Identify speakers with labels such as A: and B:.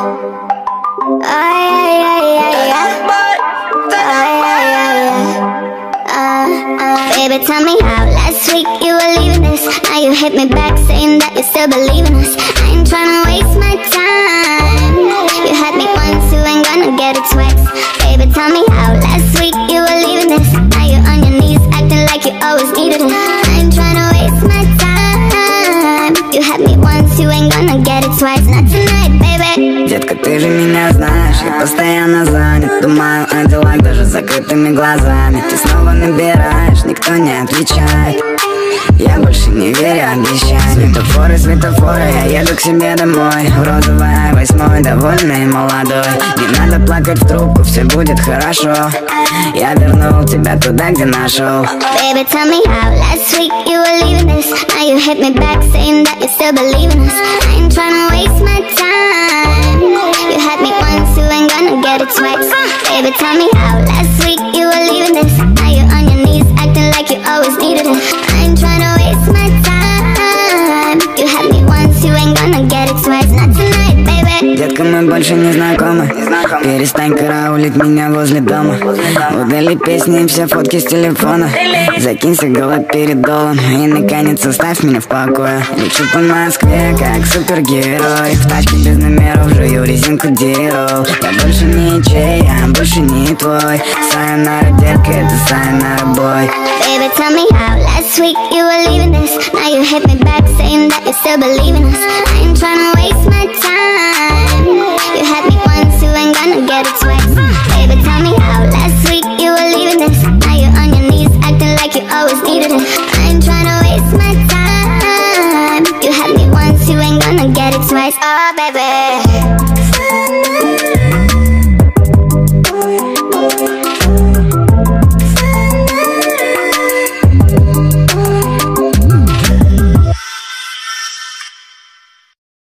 A: Baby, tell me how last week you were leaving this. Now you hit me back saying that you still believe in us. I ain't tryna waste my time. You had me once, you ain't gonna get it twice. Baby, tell me how last week you were leaving this. Now you're on your knees acting like you always needed it. I ain't tryna waste my time. You had me once, you ain't gonna get it twice. Not tonight, baby.
B: Детка, ты же меня знаешь, я постоянно занят. Думаю о делах даже с закрытыми глазами. Ты снова набираешь, никто не отвечает. Я больше не верю обещаниям. Светофоры, светофоры, я еду к себе домой. В розовой i8, довольный и молодой. Не надо плакать в трубку, все будет хорошо. Я вернул тебя туда, где нашел.
A: Baby, tell me how last week you were leaving this. Now you hit me back saying that you still believe in us. I ain't tryna waste my time. You had me once, you ain't gonna get it twice. Baby, tell me how last week you were leaving this. Now you're on your knees acting like you always needed it. I ain't tryna waste my time. You had me once, you ain't gonna get it twice. Not tonight, baby.
B: Детка, мы больше не знакомы. Перестань караулить меня возле дома. Удали песни и все фотки с телефона. Закинься голой перед долом. И наконец оставь меня в покое. Лечу по Москве, как супергерой. В тачке без номеров жую резинку дирол. Я больше не чей, я больше не твой. Сайонара, детка, это сайонара, бой.
A: Baby, tell me how last week you were leaving this. Now you hit me back saying that you still believe in us. I ain't tryna waste my time. You had me once, you ain't gonna get it twice. Baby, tell me how last week you were leaving this. Now you're on your knees acting like you always needed it. I ain't tryna waste my time. You had me once, you ain't gonna get it twice. Oh, baby.